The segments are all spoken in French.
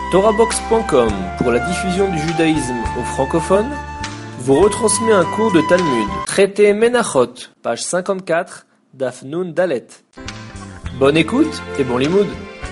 TorahBox.com, pour la diffusion du judaïsme aux francophones, vous retransmet un cours de Talmud, traité Menachot, page 54, Daf Nun Dalet. Bonne écoute et bon limoud.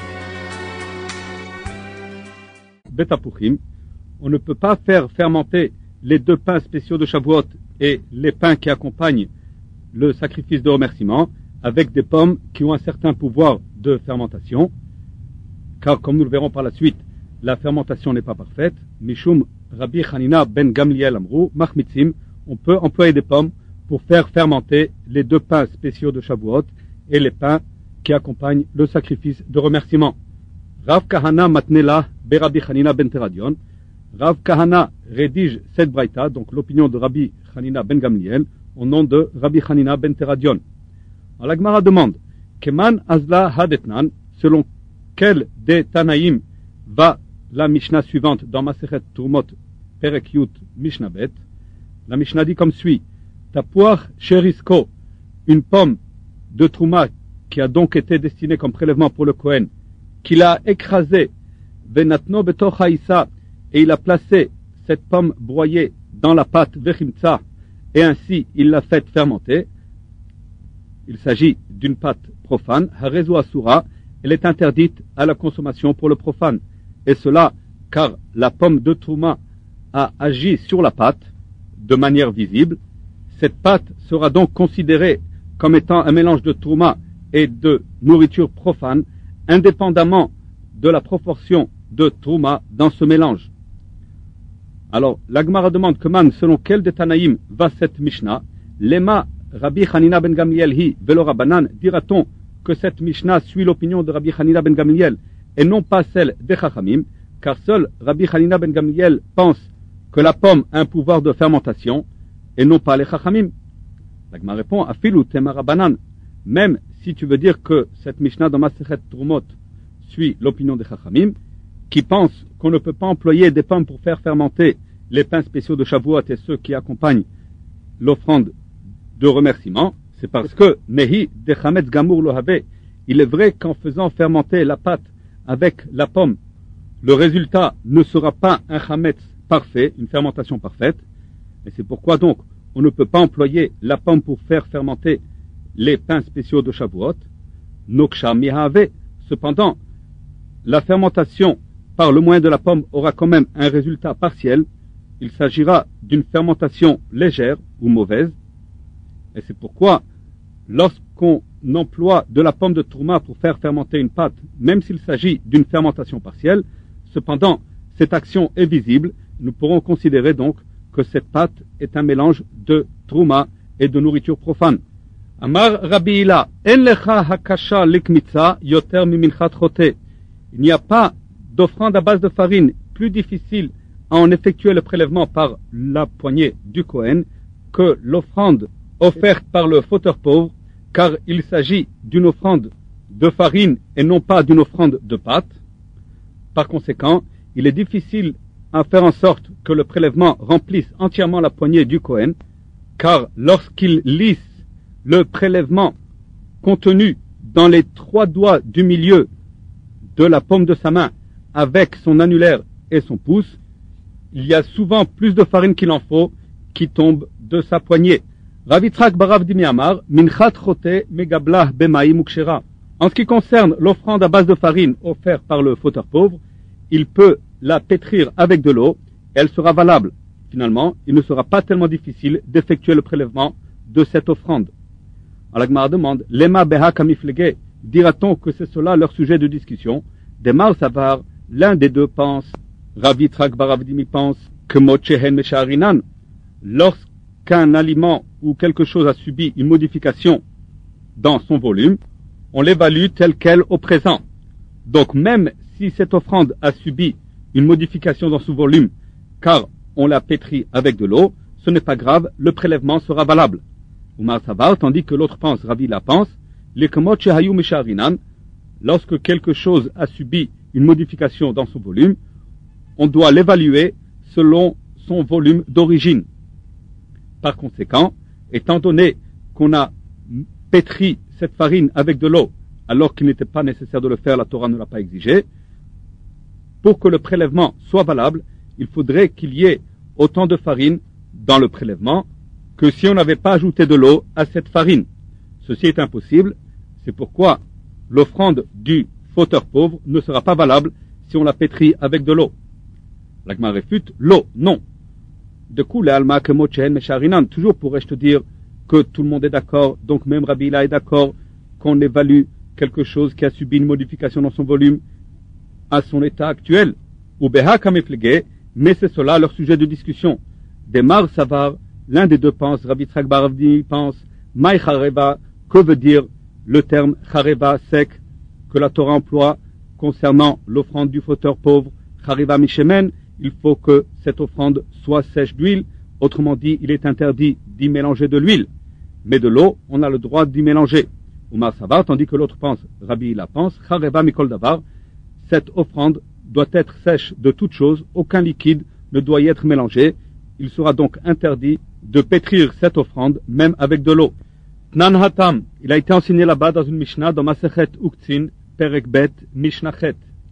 Betapuchim, on ne peut pas faire fermenter les deux pains spéciaux de Shavuot et les pains qui accompagnent le sacrifice de remerciement avec des pommes qui ont un certain pouvoir de fermentation, car comme nous le verrons par la suite, la fermentation n'est pas parfaite. Mishum Rabbi Hanina ben Gamliel Amrou, Machmitzim, on peut employer des pommes pour faire fermenter les deux pains spéciaux de Shavuot et les pains qui accompagnent le sacrifice de remerciement. Rav Kahana Matnela be Rabbi Hanina ben Teradion. Rav Kahana rédige cette braïta, donc l'opinion de Rabbi Hanina ben Gamliel, au nom de Rabbi Hanina ben Teradion. Alors la Gemara demande, Keman Azla Hadetnan, selon quel des Tanaïm va la Mishnah suivante dans Masechet Turmot Perek Yut Mishnah Bet. La Mishnah dit comme suit, Tapuach Sherisko, une pomme de Trouma qui a donc été destinée comme prélèvement pour le Kohen, qu'il a écrasé, Venatno Betoch Haïssa, et il a placé cette pomme broyée dans la pâte Vechimtsa, et ainsi il l'a fait fermenter. Il s'agit d'une pâte profane, Harezu Asura, elle est interdite à la consommation pour le profane. Et cela car la pomme de Trouma a agi sur la pâte de manière visible. Cette pâte sera donc considérée comme étant un mélange de Trouma et de nourriture profane, indépendamment de la proportion de Trouma dans ce mélange. Alors, la Gemara demande que selon quel des Tanaïm va cette Mishnah? Lema Rabbi Hanina ben Gamliel hi velo Rabbanan, dira-t-on que cette Mishnah suit l'opinion de Rabbi Hanina ben Gamliel et non pas celle des Chachamim, car seul Rabbi Hanina ben Gamliel pense que la pomme a un pouvoir de fermentation et non pas les Chachamim. La Gemara répond, Afilu tema Rabbanan, même si tu veux dire que cette Mishnah dans Masechet Turmot suit l'opinion des Chachamim, qui pense qu'on ne peut pas employer des pommes pour faire fermenter les pains spéciaux de Shavuot et ceux qui accompagnent l'offrande de remerciement, c'est parce que Nehi de Chametz Gamour Lohave, il est vrai qu'en faisant fermenter la pâte avec la pomme, le résultat ne sera pas un Chametz parfait, une fermentation parfaite, et c'est pourquoi donc on ne peut pas employer la pomme pour faire fermenter les pains spéciaux de Shavuot. Noksha Mihave, cependant, la fermentation par le moyen de la pomme aura quand même un résultat partiel. Il s'agira d'une fermentation légère ou mauvaise. Et c'est pourquoi, lorsqu'on emploie de la pomme de Trouma pour faire fermenter une pâte, même s'il s'agit d'une fermentation partielle, cependant, cette action est visible. Nous pourrons considérer donc que cette pâte est un mélange de Trouma et de nourriture profane. Amar Rabbi Hila, en lecha hakasha likmitza yoter miminchat chote. Il n'y a pas d'offrande à base de farine plus difficile à en effectuer le prélèvement par la poignée du Kohen que l'offrande offerte par le fauteur pauvre, car il s'agit d'une offrande de farine et non pas d'une offrande de pâte. Par conséquent, il est difficile à faire en sorte que le prélèvement remplisse entièrement la poignée du Kohen, car lorsqu'il lisse le prélèvement contenu dans les 3 doigts du milieu de la paume de sa main avec son annulaire et son pouce, il y a souvent plus de farine qu'il en faut qui tombe de sa poignée. Rav Yitzhak Barav Dimiamar, Minchat Chote Megablah Bemaim Ukshera. En ce qui concerne l'offrande à base de farine offerte par le fauteur pauvre, il peut la pétrir avec de l'eau, et elle sera valable. Finalement, il ne sera pas tellement difficile d'effectuer le prélèvement de cette offrande. Alors la Gemara demande, Lema Beha Kamiflege, dira-t-on que c'est cela leur sujet de discussion? Demar Savar, l'un des deux pense, Rav Yitzhak Barav Dimi pense, que Mochehen Mesharinan, lorsqu'un aliment ou quelque chose a subi une modification dans son volume, on l'évalue tel quel au présent. Donc même si cette offrande a subi une modification dans son volume, car on l'a pétri avec de l'eau, ce n'est pas grave, le prélèvement sera valable. Oumar Savar, tandis que l'autre pense, Ravi la pense, les Kemot Shehayu Mesharinan, lorsque quelque chose a subi une modification dans son volume, on doit l'évaluer selon son volume d'origine. Par conséquent, étant donné qu'on a pétri cette farine avec de l'eau, alors qu'il n'était pas nécessaire de le faire, la Torah ne l'a pas exigé, pour que le prélèvement soit valable, il faudrait qu'il y ait autant de farine dans le prélèvement que si on n'avait pas ajouté de l'eau à cette farine. Ceci est impossible, c'est pourquoi l'offrande du fauteur pauvre ne sera pas valable si on la pétrit avec de l'eau. L'Agma réfute, l'eau, non. De coup, l'Alma que Mochen Mesharinan, toujours pourrais-je te dire que tout le monde est d'accord, donc même Rabbi Hila est d'accord qu'on évalue quelque chose qui a subi une modification dans son volume à son état actuel. Ou Beha Kameflege, mais c'est cela leur sujet de discussion. Demar Savar, l'un des deux pense, Rabbi Tzrak Baravdi pense, Maï Chareva, que veut dire le terme Chareva sec que la Torah emploie concernant l'offrande du fauteur pauvre, Chareva Mishemen, il faut que cette offrande soit sèche d'huile, autrement dit, il est interdit d'y mélanger de l'huile, mais de l'eau, on a le droit d'y mélanger. Oumar Savar, tandis que l'autre pense, Rabbi Hila pense, Chareva Mikol Davar, cette offrande doit être sèche de toute chose, aucun liquide ne doit y être mélangé, il sera donc interdit de pétrir cette offrande, même avec de l'eau. Tnan Hatam, il a été enseigné là-bas dans une Mishnah, dans Masechet Uktzin, Perek Bet, Mishnah Chet.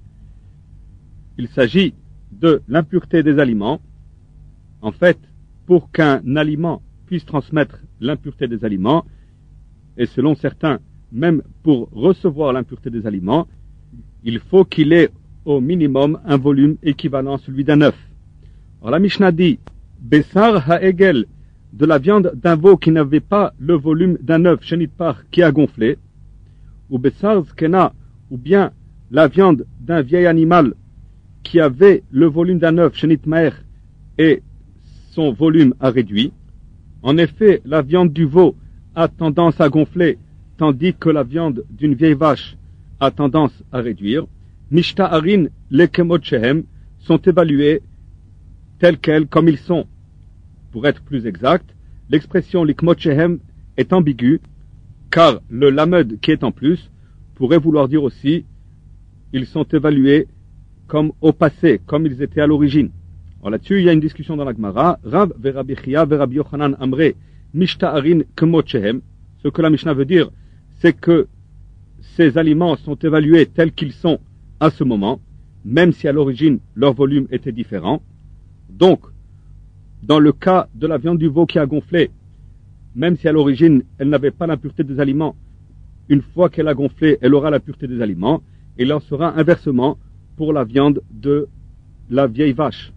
Il s'agit de l'impureté des aliments. En fait, pour qu'un aliment puisse transmettre l'impureté des aliments, et selon certains, même pour recevoir l'impureté des aliments, il faut qu'il ait au minimum un volume équivalent à celui d'un œuf. Alors la Mishnah dit, Bessar ha'egel, de la viande d'un veau qui n'avait pas le volume d'un œuf, shenitpar, qui a gonflé, ou Bessar zkena, ou bien la viande d'un vieil animal qui avait le volume d'un œuf, shenitmaer, et son volume a réduit. En effet, la viande du veau a tendance à gonfler, tandis que la viande d'une vieille vache a tendance à réduire. Mishta'arin lekemot shehem sont évalués tels quels, comme ils sont. Pour être plus exact, l'expression likmot shehem est ambiguë, car le lamed qui est en plus pourrait vouloir dire aussi ils sont évalués comme au passé, comme ils étaient à l'origine. Alors là-dessus, il y a une discussion dans la Gemara. Rav ve'Rabbi Chia ve'Rabbi Yochanan amre mishta'arin kemot shehem. Ce que la Mishnah veut dire, c'est que ces aliments sont évalués tels qu'ils sont à ce moment, même si à l'origine leur volume était différent. Donc, dans le cas de la viande du veau qui a gonflé, même si à l'origine elle n'avait pas l'impureté des aliments, une fois qu'elle a gonflé, elle aura la pureté des aliments, et il en sera inversement pour la viande de la vieille vache.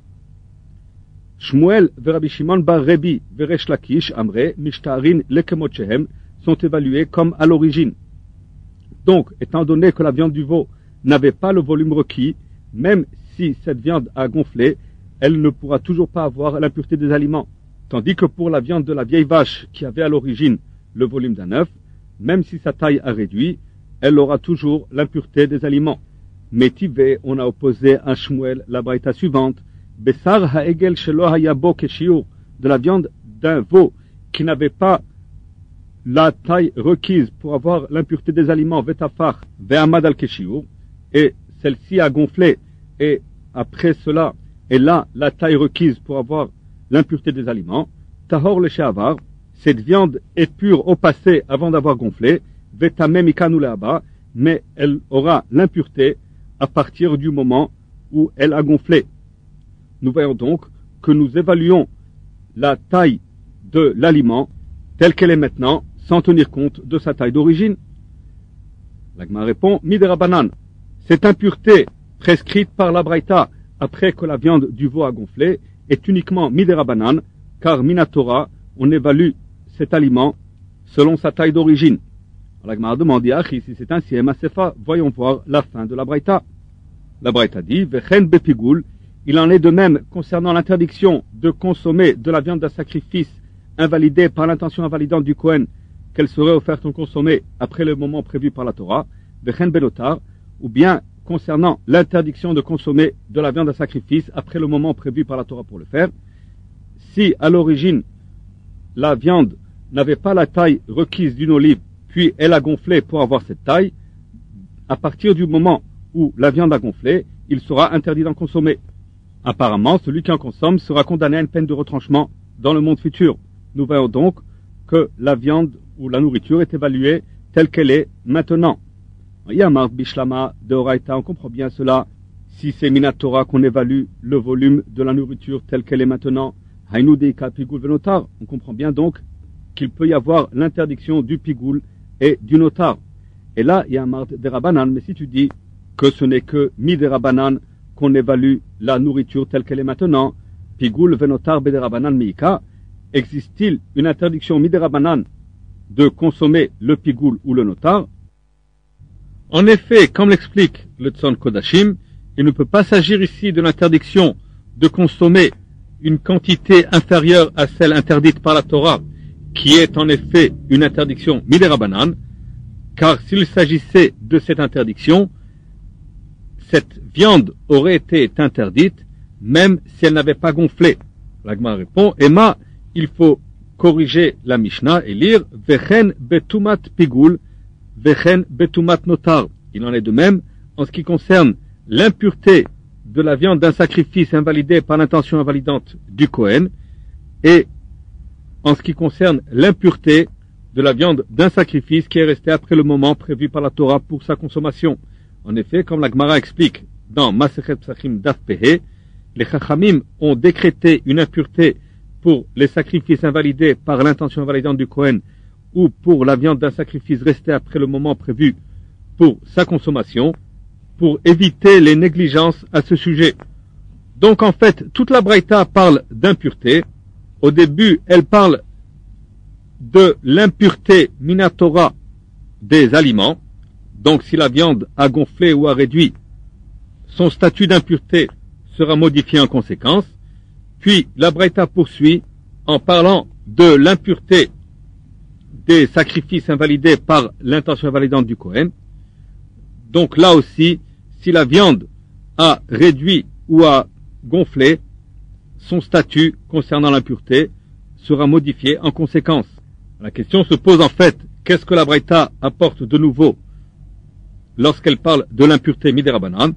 Shmuel ve'Rabbi Shimon bar Rebi ve'Resh Lakish amre mishta'arin lekemot shehem sont évalués comme à l'origine. Donc, étant donné que la viande du veau n'avait pas le volume requis, même si cette viande a gonflé, elle ne pourra toujours pas avoir l'impureté des aliments. Tandis que pour la viande de la vieille vache qui avait à l'origine le volume d'un œuf, même si sa taille a réduit, elle aura toujours l'impureté des aliments. Mais Tivé, on a opposé à Shmuel la braïta suivante, Bessar ha'egel shelo hayabo keshiur, de la viande d'un veau qui n'avait pas la taille requise pour avoir l'impureté des aliments, vetafar ve'amad al keshiur, et celle-ci a gonflé, et après cela, elle a la taille requise pour avoir l'impureté des aliments, tahor le she'avar, cette viande est pure au passé avant d'avoir gonflé, vetame mikanu le'aba, mais elle aura l'impureté à partir du moment où elle a gonflé. Nous voyons donc que nous évaluons la taille de l'aliment telle qu'elle est maintenant, sans tenir compte de sa taille d'origine. L'Agma répond, Miderabanan, cette impureté prescrite par la Braïta après que la viande du veau a gonflé est uniquement Miderabanan, car Minatora, on évalue cet aliment selon sa taille d'origine. L'Agma a demandé à Achi si c'est ainsi, Masefa, voyons voir la fin de la Braïta. La Braïta dit, Vechen bepigoul, il en est de même concernant l'interdiction de consommer de la viande d'un sacrifice invalidée par l'intention invalidante du Kohen, qu'elle serait offerte ou consommée après le moment prévu par la Torah, Vechen belotar, ou bien concernant l'interdiction de consommer de la viande d'un sacrifice après le moment prévu par la Torah pour le faire. Si à l'origine la viande n'avait pas la taille requise d'une olive, puis elle a gonflé pour avoir cette taille, à partir du moment où la viande a gonflé, il sera interdit d'en consommer. Apparemment, celui qui en consomme sera condamné à une peine de retranchement dans le monde futur. Nous voyons donc que la viande ou la nourriture est évaluée telle qu'elle est maintenant. Yamar Bishlama de Oraita, on comprend bien cela Si c'est Minatora qu'on évalue le volume de la nourriture telle qu'elle est maintenant, Haïnoudika Pigoul Venotar, on comprend bien donc qu'il peut y avoir l'interdiction du Pigoul et du Notar. Et là, il y a un Mard des Rabbanan, mais si tu dis que ce n'est que Mi des Rabbanan qu'on évalue la nourriture telle qu'elle est maintenant, Pigoul Venotar Be des Rabbanan Miika, existe-t-il une interdiction Mi des Rabbanan de consommer le Pigoul ou le Notar? En effet, comme l'explique le Tzon Kodashim, il ne peut pas s'agir ici de l'interdiction de consommer une quantité inférieure à celle interdite par la Torah, qui est en effet une interdiction midei Rabbanan, car s'il s'agissait de cette interdiction, cette viande aurait été interdite, même si elle n'avait pas gonflé. La Gemara répond, Emma, il faut corriger la Mishnah et lire Vechen betumat pigoul, Vechen betumat notar. Il en est de même en ce qui concerne l'impureté de la viande d'un sacrifice invalidé par l'intention invalidante du Kohen et en ce qui concerne l'impureté de la viande d'un sacrifice qui est resté après le moment prévu par la Torah pour sa consommation. En effet, comme la Gemara explique dans Masechet Psachim Daf Pehe, les Chachamim ont décrété une impureté pour les sacrifices invalidés par l'intention invalidante du Kohen ou pour la viande d'un sacrifice resté après le moment prévu pour sa consommation, pour éviter les négligences à ce sujet. Donc en fait, toute la Braïta parle d'impureté. Au début, elle parle de l'impureté minatora des aliments. Donc si la viande a gonflé ou a réduit, son statut d'impureté sera modifié en conséquence. Puis la Braïta poursuit en parlant de l'impureté des sacrifices invalidés par l'intention invalidante du Kohen. Donc là aussi, si la viande a réduit ou a gonflé, son statut concernant l'impureté sera modifié en conséquence. La question se pose en fait, qu'est-ce que la Braïta apporte de nouveau lorsqu'elle parle de l'impureté midei Rabbanan?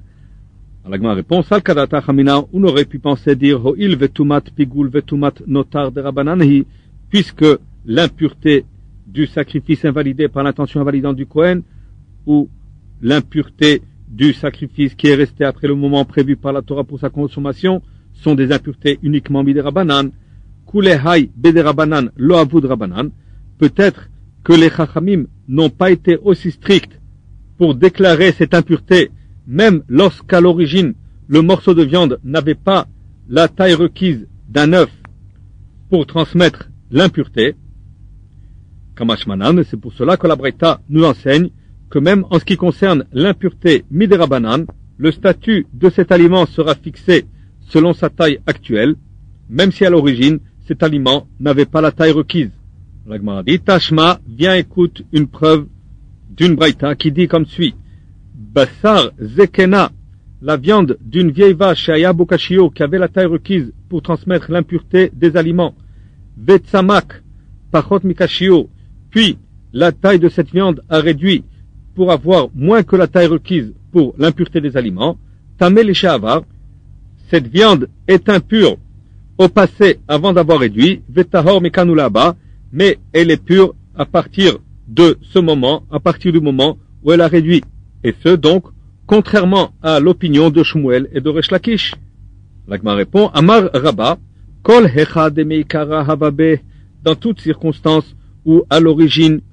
La Gemara répond, Salkadata Chamina, on aurait pu penser dire Ho'il vetumat pigoul vetumat notar de Rabbananhi, puisque l'impureté du sacrifice invalidé par l'intention invalidante du Kohen ou l'impureté du sacrifice qui est resté après le moment prévu par la Torah pour sa consommation sont des impuretés uniquement midei Rabbanan. Kulehai bedei Rabbanan lo avud Rabbanan. Peut-être que les Chachamim n'ont pas été aussi stricts pour déclarer cette impureté, même lorsqu'à l'origine le morceau de viande n'avait pas la taille requise d'un œuf pour transmettre l'impureté. Kamashmanan, c'est pour cela que la Braïta nous enseigne que même en ce qui concerne l'impureté midei Rabbanan, le statut de cet aliment sera fixé selon sa taille actuelle, même si à l'origine, cet aliment n'avait pas la taille requise. La Gemara dit, Tashma, viens écoute une preuve d'une Braïta qui dit comme suit, Bassar Zekena, la viande d'une vieille vache chez Aya Bokashio qui avait la taille requise pour transmettre l'impureté des aliments, Vetsamak, Pachot Mikashio, puis la taille de cette viande a réduit pour avoir moins que la taille requise pour l'impureté des aliments, Tamel et Shavar, cette viande est impure au passé avant d'avoir réduit, Vetahor Mekanulaba, mais elle est pure à partir de ce moment, à partir du moment où elle a réduit. Et ce donc, contrairement à l'opinion de Shmuel et de Resh Lakish. La Gemara répond, Amar Rabba, Kol Hecha de Meikara Havabe, dans toute circonstance où à l'origine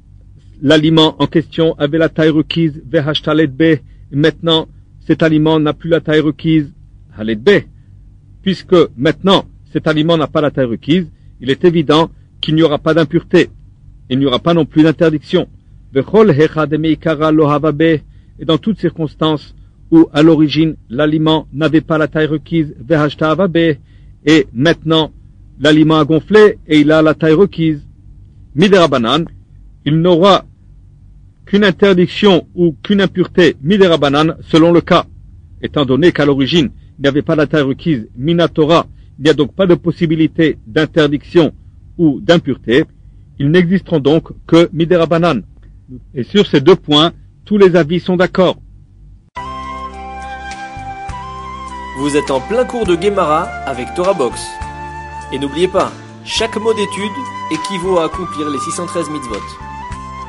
l'aliment en question avait la taille requise, Vehashtalet Be, maintenant cet aliment n'a plus la taille requise, Halet Be, puisque maintenant cet aliment n'a pas la taille requise, il est évident qu'il n'y aura pas d'impureté, il n'y aura pas non plus d'interdiction. Vechol Hecha de Meikara lo Havabe, et dans toute circonstance où à l'origine l'aliment n'avait pas la taille requise, Vehashta Havabe, et maintenant l'aliment a gonflé et il a la taille requise. Midei Rabbanan, il n'aura qu'une interdiction ou qu'une impureté midei Rabbanan selon le cas. Étant donné qu'à l'origine, il n'y avait pas la taille requise minatora, il n'y a donc pas de possibilité d'interdiction ou d'impureté. Ils n'existeront donc que midei Rabbanan. Et sur ces deux points, tous les avis sont d'accord. Vous êtes en plein cours de Gemara avec Torah Box. Et n'oubliez pas, chaque mot d'étude équivaut à accomplir les 613 mitzvot.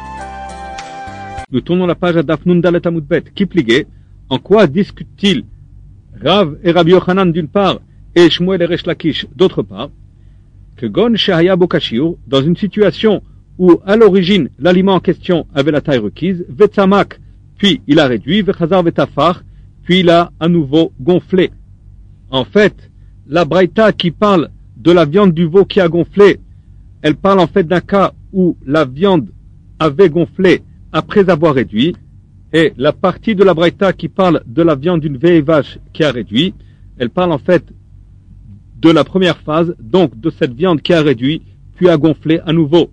Nous tournons la page à Daf Nun Dalet Amud Bet. Kipligé, en quoi discute-t-il Rav et Rabbi Yochanan d'une part, et Shmuel et Resh Lakish d'autre part, que Gon Shehaya Bokashiour, dans une situation où à l'origine l'aliment en question avait la taille requise, Vetzamak, puis il a réduit, Vechazar Vetafar, puis il a à nouveau gonflé. En fait, la Braïta qui parle de la viande du veau qui a gonflé, elle parle en fait d'un cas où la viande avait gonflé après avoir réduit, et la partie de la Braïta qui parle de la viande d'une vieille vache qui a réduit, elle parle en fait de la première phase, donc de cette viande qui a réduit, puis a gonflé à nouveau.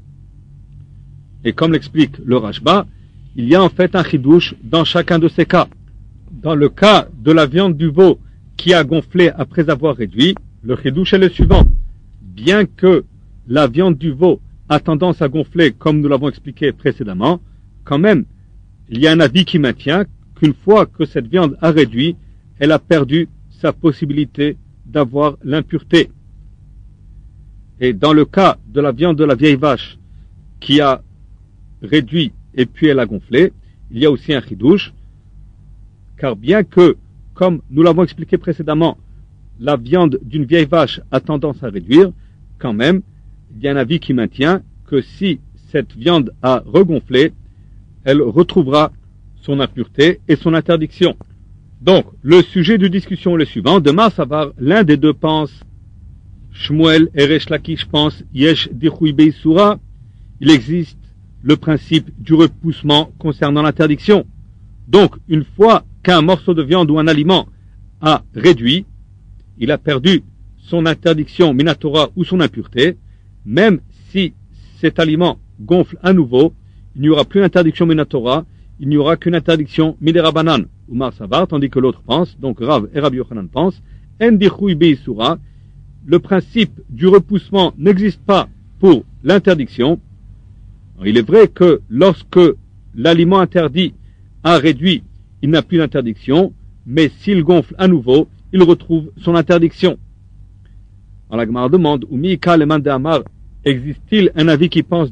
Et comme l'explique le Rashba, il y a en fait un chidouche dans chacun de ces cas. Dans le cas de la viande du veau qui a gonflé après avoir réduit, le chidouche est le suivant. Bien que la viande du veau a tendance à gonfler, comme nous l'avons expliqué précédemment, quand même, il y a un avis qui maintient qu'une fois que cette viande a réduit, elle a perdu sa possibilité d'avoir l'impureté. Et dans le cas de la viande de la vieille vache qui a réduit et puis elle a gonflé, il y a aussi un chidouche, car bien que, comme nous l'avons expliqué précédemment, la viande d'une vieille vache a tendance à réduire, quand même, il y a un avis qui maintient que si cette viande a regonflé, elle retrouvera son impureté et son interdiction. Donc, le sujet de discussion est le suivant. De Marsavar, l'un des deux pense, Shmuel et Resh Lakish pense, Yesh Dichui Beisura, il existe le principe du repoussement concernant l'interdiction. Donc, une fois qu'un morceau de viande ou un aliment a réduit, il a perdu son interdiction minatora ou son impureté, même si cet aliment gonfle à nouveau, il n'y aura plus d'interdiction minatora, il n'y aura qu'une interdiction miderabanan ou marsavar, tandis que l'autre pense, donc Rav et Rabbi Yochanan pense, Endichoui beisura, le principe du repoussement n'existe pas pour l'interdiction. Alors, il est vrai que lorsque l'aliment interdit a réduit, il n'a plus d'interdiction, mais s'il gonfle à nouveau, il retrouve son interdiction. Alors la Gemara demande, Umika le mande amar, existe-t-il un avis qui pense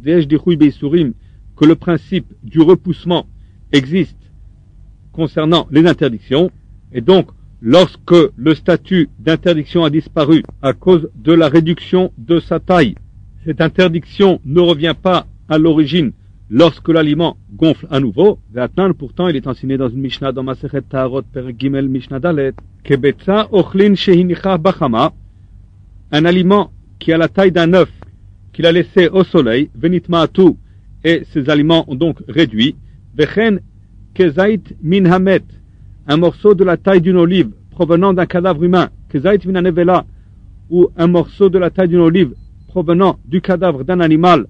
que le principe du repoussement existe concernant les interdictions, et donc lorsque le statut d'interdiction a disparu à cause de la réduction de sa taille, cette interdiction ne revient pas à l'origine lorsque l'aliment gonfle à nouveau. Pourtant il est enseigné dans une Mishnah dans Masechet Taharot Perek Gimel Mishnah Dalet, Kebetza ochlin shehinicha bachama, un aliment qui a la taille d'un œuf qu'il a laissé au soleil, venitmaatu, et ces aliments ont donc réduit, vechen kezait min hamet, un morceau de la taille d'une olive provenant d'un cadavre humain, kezait min anevela, ou un morceau de la taille d'une olive provenant du cadavre d'un animal,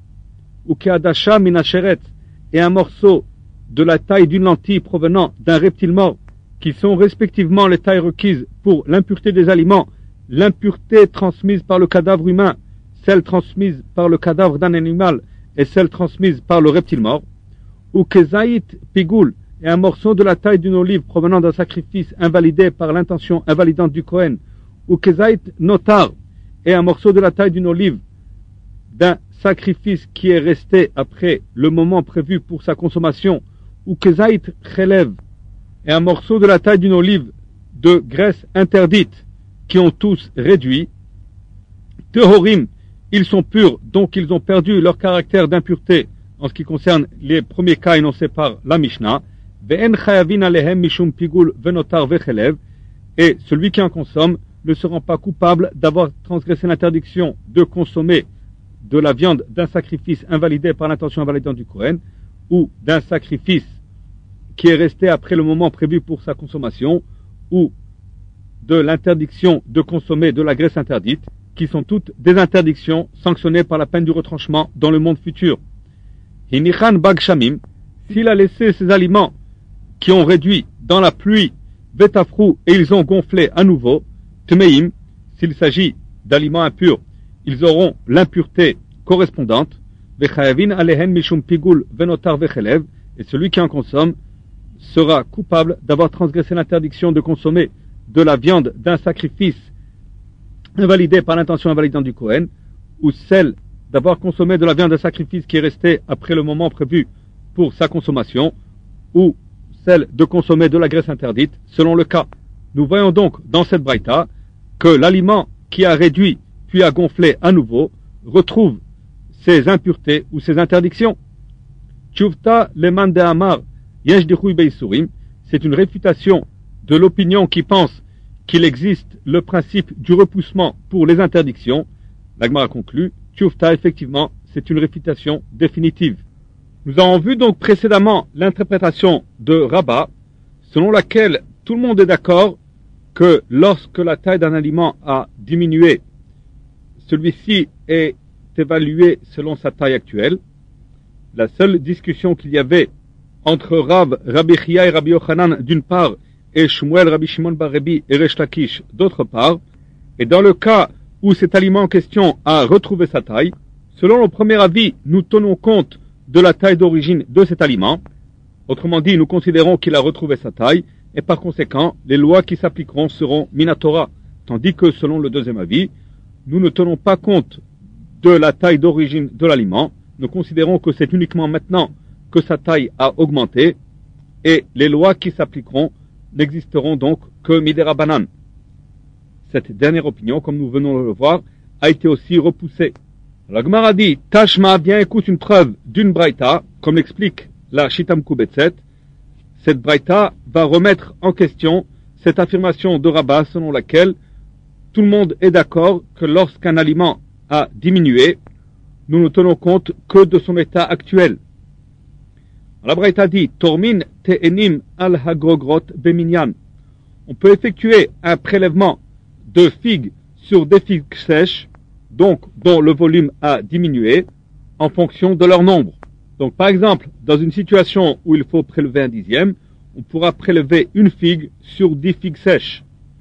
ou keadasha min asheret, et un morceau de la taille d'une lentille provenant d'un reptile mort, qui sont respectivement les tailles requises pour l'impureté des aliments, l'impureté transmise par le cadavre humain, celle transmise par le cadavre d'un animal et celle transmise par le reptile mort, ou kezaït pigoul, et un morceau de la taille d'une olive provenant d'un sacrifice invalidé par l'intention invalidante du Kohen, ou kezaït notar, et un morceau de la taille d'une olive d'un sacrifice qui est resté après le moment prévu pour sa consommation, ou kezaït chelev, et un morceau de la taille d'une olive de graisse interdite, qui ont tous réduit, tehorim, ils sont purs, donc ils ont perdu leur caractère d'impureté en ce qui concerne les premiers cas énoncés par la Mishnah, ve'en chayavin alehem mishum pigul venotar vechelev, et celui qui en consomme ne se rend pas coupable d'avoir transgressé l'interdiction de consommer de la viande d'un sacrifice invalidé par l'intention invalidante du Kohen, ou d'un sacrifice qui est resté après le moment prévu pour sa consommation, ou de l'interdiction de consommer de la graisse interdite, qui sont toutes des interdictions sanctionnées par la peine du retranchement dans le monde futur. Hinichan bag shamim, s'il a laissé ces aliments qui ont réduit dans la pluie, vetafrou, et ils ont gonflé à nouveau, tmeim, s'il s'agit d'aliments impurs, ils auront l'impureté correspondante, vechayavin alehen mishum pigul venotar vechelev, et celui qui en consomme sera coupable d'avoir transgressé l'interdiction de consommer de la viande d'un sacrifice invalidé par l'intention invalidante du Kohen, ou celle d'avoir consommé de la viande d'un sacrifice qui est resté après le moment prévu pour sa consommation, ou celle de consommer de la graisse interdite, selon le cas. Nous voyons donc dans cette braïta que l'aliment qui a réduit puis a gonflé à nouveau retrouve ses impuretés ou ses interdictions. Tchuvta leman de amar yesh dichui beisurim, c'est une réfutation de l'opinion qui pense qu'il existe le principe du repoussement pour les interdictions. La Gemara conclut, Tchuvta, effectivement, c'est une réfutation définitive. Nous avons vu donc précédemment l'interprétation de Rabat, selon laquelle tout le monde est d'accord que lorsque la taille d'un aliment a diminué, celui-ci est évalué selon sa taille actuelle. La seule discussion qu'il y avait entre Rav, Rabbi Chia et Rabbi Yochanan d'une part, et Shmuel, Rabbi Shimon bar Rebbi et Resh Lakish d'autre part, et dans le cas où cet aliment en question a retrouvé sa taille, selon le premier avis, nous tenons compte de la taille d'origine de cet aliment. Autrement dit, nous considérons qu'il a retrouvé sa taille, et par conséquent, les lois qui s'appliqueront seront Minatora, tandis que selon le deuxième avis, nous ne tenons pas compte de la taille d'origine de l'aliment, nous considérons que c'est uniquement maintenant que sa taille a augmenté, et les lois qui s'appliqueront n'existeront donc que Midera Banan. Cette dernière opinion, comme nous venons de le voir, a été aussi repoussée. La Gemara dit, Tashma, bien écoute une preuve d'une braïta, comme l'explique la Shitam Kubetset. Cette braïta va remettre en question cette affirmation de Rabat selon laquelle tout le monde est d'accord que lorsqu'un aliment a diminué, nous ne tenons compte que de son état actuel. La braïta dit, Tormin te'enim al hagogrot beminyan. On peut effectuer un prélèvement de figues sur des figues sèches, donc dont le volume a diminué, en fonction de leur nombre. Donc par exemple, dans une situation où il faut prélever un dixième, on pourra prélever une figue sur 10 figues sèches.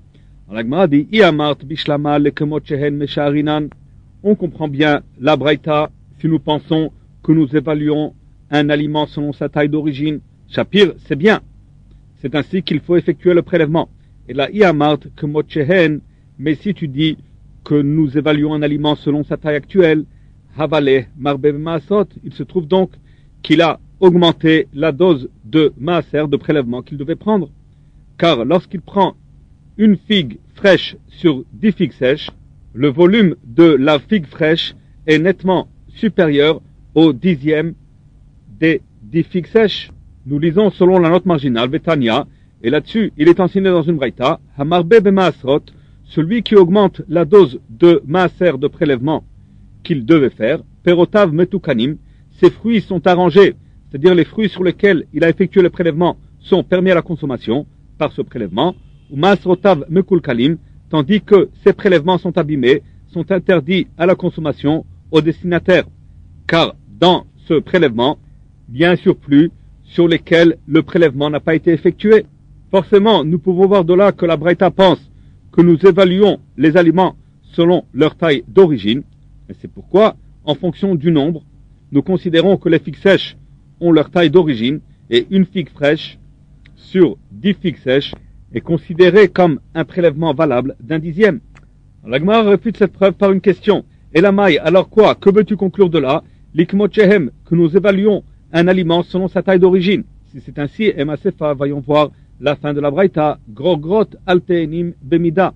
On comprend bien la braïta si nous pensons que nous évaluons un aliment selon sa taille d'origine. Shapir, c'est bien. C'est ainsi qu'il faut effectuer le prélèvement. Et là, Iamart que Mochehen, mais si tu dis que nous évaluons un aliment selon sa taille actuelle, Havale Marbe Maasot, il se trouve donc qu'il a augmenté la dose de maaser, de prélèvement qu'il devait prendre. Car lorsqu'il prend une figue fraîche sur 10 figues sèches, le volume de la figue fraîche est nettement supérieur au dixième des 10 figues sèches. Nous lisons selon la note marginale, Betania, et là-dessus, il est enseigné dans une braïta, Hamarbe Bemaasrot, celui qui augmente la dose de maaser de prélèvement qu'il devait faire, Perotav Metukanim, ses fruits sont arrangés, c'est-à-dire les fruits sur lesquels il a effectué le prélèvement sont permis à la consommation par ce prélèvement, ou Masrotav Mekulkalim, tandis que ces prélèvements sont abîmés, sont interdits à la consommation au destinataire, car dans ce prélèvement, il y a un surplus sur lesquels le prélèvement n'a pas été effectué. Forcément, nous pouvons voir de là que la Braïta pense que nous évaluons les aliments selon leur taille d'origine, et c'est pourquoi, en fonction du nombre, nous considérons que les figues sèches ont leur taille d'origine, et une figue fraîche sur 10 figues sèches est considérée comme un prélèvement valable d'un dixième. La Gemara réfute cette preuve par une question. Et la maille, alors quoi? Que veux-tu conclure de là? L'ikmochehem, que nous évaluons un aliment selon sa taille d'origine. Si c'est ainsi, Emasefa, voyons voir la fin de la Braïta, Grogrot alteenim bemida.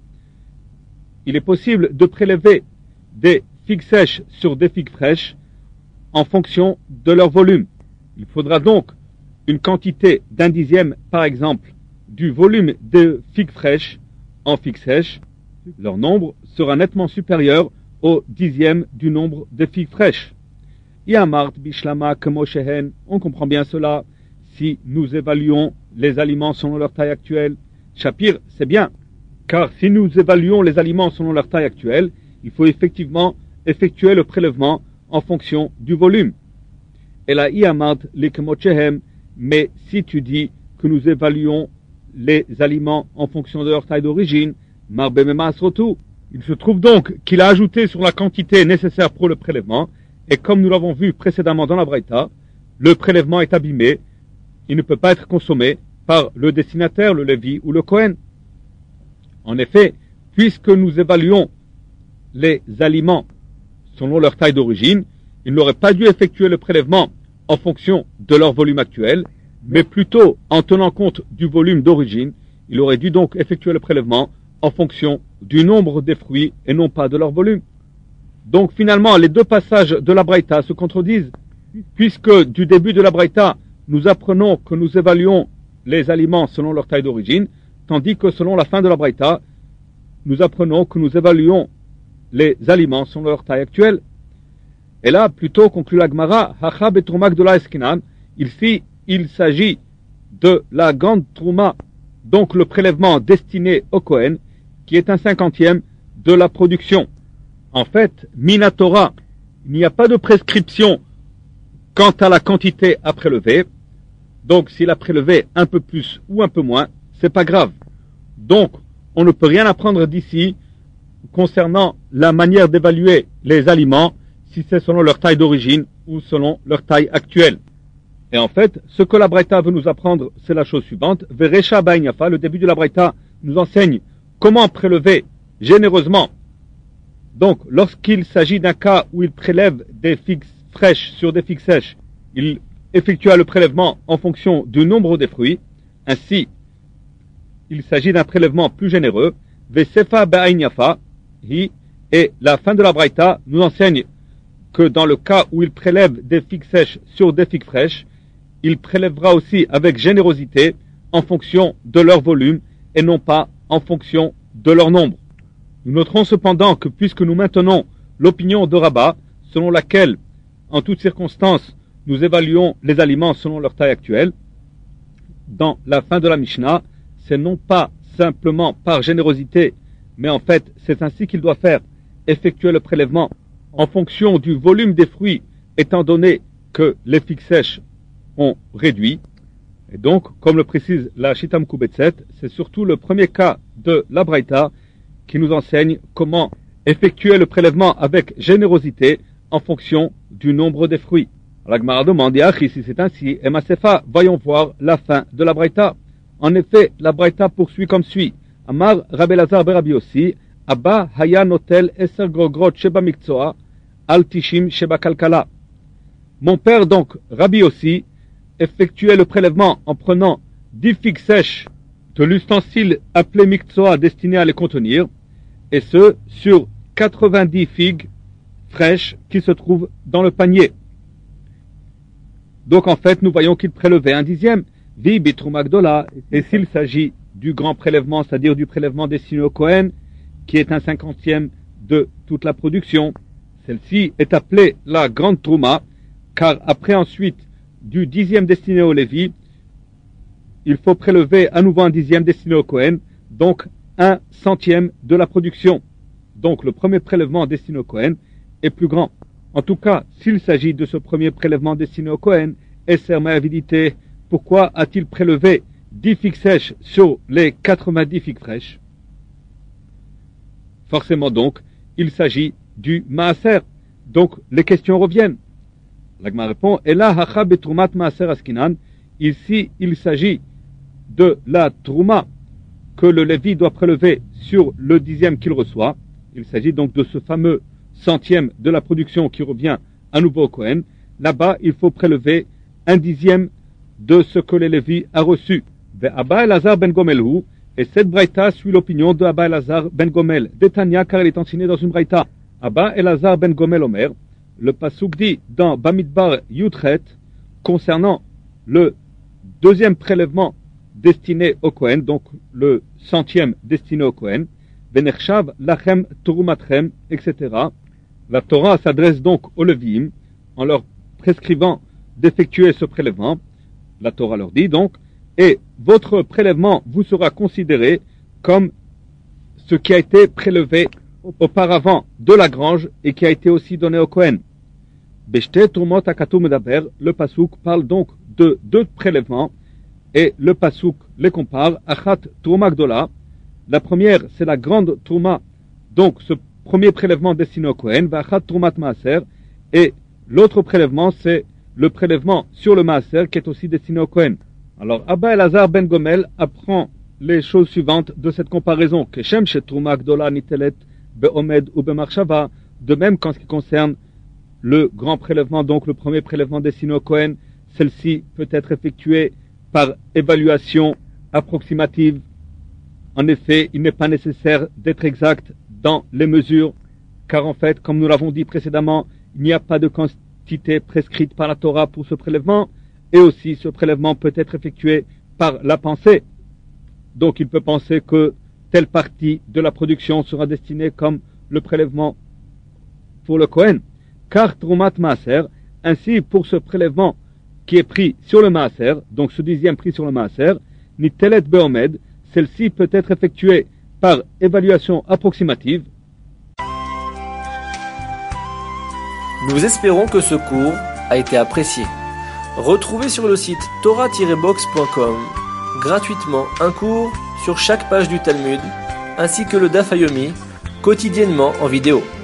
Il est possible de prélever des figues sèches sur des figues fraîches en fonction de leur volume. Il faudra donc une quantité d'un dixième, par exemple, du volume de figues fraîches en figues sèches. Leur nombre sera nettement supérieur au dixième du nombre de figues fraîches. Yamart bishlama kemoshehen, on comprend bien cela si nous évaluons les aliments selon leur taille actuelle. Shapir, c'est bien, car si nous évaluons les aliments selon leur taille actuelle, il faut effectivement effectuer le prélèvement en fonction du volume. Et là, Yamart les kemochehem, mais si tu dis que nous évaluons les aliments en fonction de leur taille d'origine, il se trouve donc qu'il a ajouté sur la quantité nécessaire pour le prélèvement, et comme nous l'avons vu précédemment dans la Braïta, le prélèvement est abîmé, il ne peut pas être consommé par le destinataire, le Lévi ou le Kohen. En effet, puisque nous évaluons les aliments selon leur taille d'origine, il n'aurait pas dû effectuer le prélèvement en fonction de leur volume actuel, mais plutôt en tenant compte du volume d'origine, il aurait dû donc effectuer le prélèvement en fonction du nombre des fruits et non pas de leur volume. Donc finalement, les deux passages de la Braïta se contredisent, puisque du début de la Braïta, nous apprenons que nous évaluons les aliments selon leur taille d'origine, tandis que selon la fin de la Braïta, nous apprenons que nous évaluons les aliments selon leur taille actuelle. Et là, plutôt, conclut la Gemara, Hacha betrouma gdola eskinan, ici, il s'agit de la grande trouma, donc le prélèvement destiné au Kohen, qui est un 50e de la production. En fait, Minatora, il n'y a pas de prescription quant à la quantité à prélever. Donc, s'il a prélevé un peu plus ou un peu moins, c'est pas grave. Donc, on ne peut rien apprendre d'ici concernant la manière d'évaluer les aliments, si c'est selon leur taille d'origine ou selon leur taille actuelle. Et en fait, ce que la Braïta veut nous apprendre, c'est la chose suivante. Veresha Baïnyafa, le début de la Braïta, nous enseigne comment prélever généreusement. Donc, lorsqu'il s'agit d'un cas où il prélève des figues fraîches sur des figues sèches, il effectua le prélèvement en fonction du nombre des fruits. Ainsi, il s'agit d'un prélèvement plus généreux. Vesefa Baïnyafa, et la fin de la Braïta nous enseigne que dans le cas où il prélève des figues sèches sur des figues fraîches, il prélèvera aussi avec générosité en fonction de leur volume et non pas en fonction de leur nombre. Nous noterons cependant que puisque nous maintenons l'opinion de Rabat, selon laquelle, en toutes circonstances, nous évaluons les aliments selon leur taille actuelle, dans la fin de la Mishnah, c'est non pas simplement par générosité, mais en fait, c'est ainsi qu'il doit faire, effectuer le prélèvement en fonction du volume des fruits, étant donné que les figues sèches ont réduit. Et donc, comme le précise la Shita Mekubetset, c'est surtout le premier cas de la Braïta qui nous enseigne comment effectuer le prélèvement avec générosité en fonction du nombre des fruits. La Gemara demande, si c'est ainsi, et Masefa, voyons voir la fin de la Braïta. En effet, la Braïta poursuit comme suit. Amar Rabbi Elazar Berabi Yossi, Abba Haya Notel Eser Grogrot Sheba Mikzoa, Al Tishim Sheba Kalkala. Mon père donc, Rabbi Yossi, effectuait le prélèvement en prenant 10 figues sèches de l'ustensile appelé Mikzoa destiné à les contenir, et ce, sur 90 figues fraîches qui se trouvent dans le panier. Donc en fait, nous voyons qu'il prélevait un dixième. Vi bitrouma gdola, et s'il s'agit du grand prélèvement, c'est-à-dire du prélèvement destiné au Kohen, qui est un 50e de toute la production, celle-ci est appelée la grande trouma, car après ensuite du 10e destiné au Lévi, il faut prélever à nouveau un 10e destiné au Kohen, donc un 100e de la production. Donc le premier prélèvement destiné au Kohen est plus grand. En tout cas, s'il s'agit de ce premier prélèvement destiné au Kohen, Esser Ma'avidité, pourquoi a-t-il prélevé 10 figues sèches sur les 90 figues fraîches? Forcément donc, il s'agit du Maaser. Donc les questions reviennent. L'Agma répond, Ela hacha betrumat Maaser askinan. Ici, il s'agit de la trouma que le Lévi doit prélever sur le 10e qu'il reçoit. Il s'agit donc de ce fameux 100e de la production qui revient à nouveau au Kohen. Là-bas, il faut prélever un 10e de ce que le Lévi a reçu. Abba Elazar ben Gomelhu, et cette braïta suit l'opinion de Abba Elazar ben Gomel, d'Etania, car elle est enseignée dans une braïta. Abba Elazar ben Gomel Omer, le pasuk dit dans Bamidbar Yudchet, concernant le deuxième prélèvement destiné au Kohen, donc le 100e destiné au Kohen, Venerchav lachem turumatchem, etc. La Torah s'adresse donc aux Lévi'im en leur prescrivant d'effectuer ce prélèvement. La Torah leur dit donc, et votre prélèvement vous sera considéré comme ce qui a été prélevé auparavant de la grange et qui a été aussi donné au Kohen. Beshte turmot akatou medaber, le pasuk parle donc de deux prélèvements et le pasuk les compare. Achat turma gdola, la première c'est la grande turma, donc ce premier prélèvement destiné au Kohen, vachat turmat maaser, et l'autre prélèvement c'est le prélèvement sur le maaser qui est aussi destiné au Kohen. Alors Abba Elazar ben Gomel apprend les choses suivantes de cette comparaison, que Shem she turma gdola nitelet be'omed ou be'marshava, de même qu'en ce qui concerne le grand prélèvement, donc le premier prélèvement destiné au Kohen, celle-ci peut être effectuée par évaluation approximative En effet, il n'est pas nécessaire d'être exact dans les mesures, car en fait, comme nous l'avons dit précédemment, il n'y a pas de quantité prescrite par la Torah pour ce prélèvement, et aussi ce prélèvement peut être effectué par la pensée. Donc il peut penser que telle partie de la production sera destinée comme le prélèvement pour le Kohen. Car Trumat Maaser, ainsi pour ce prélèvement qui est pris sur le Maaser, donc ce 10e pris sur le Maaser, ni Telet Beomed, celle-ci peut être effectuée par évaluation approximative. Nous espérons que ce cours a été apprécié. Retrouvez sur le site torah-box.com gratuitement un cours sur chaque page du Talmud, ainsi que le Daf Yomi, quotidiennement en vidéo.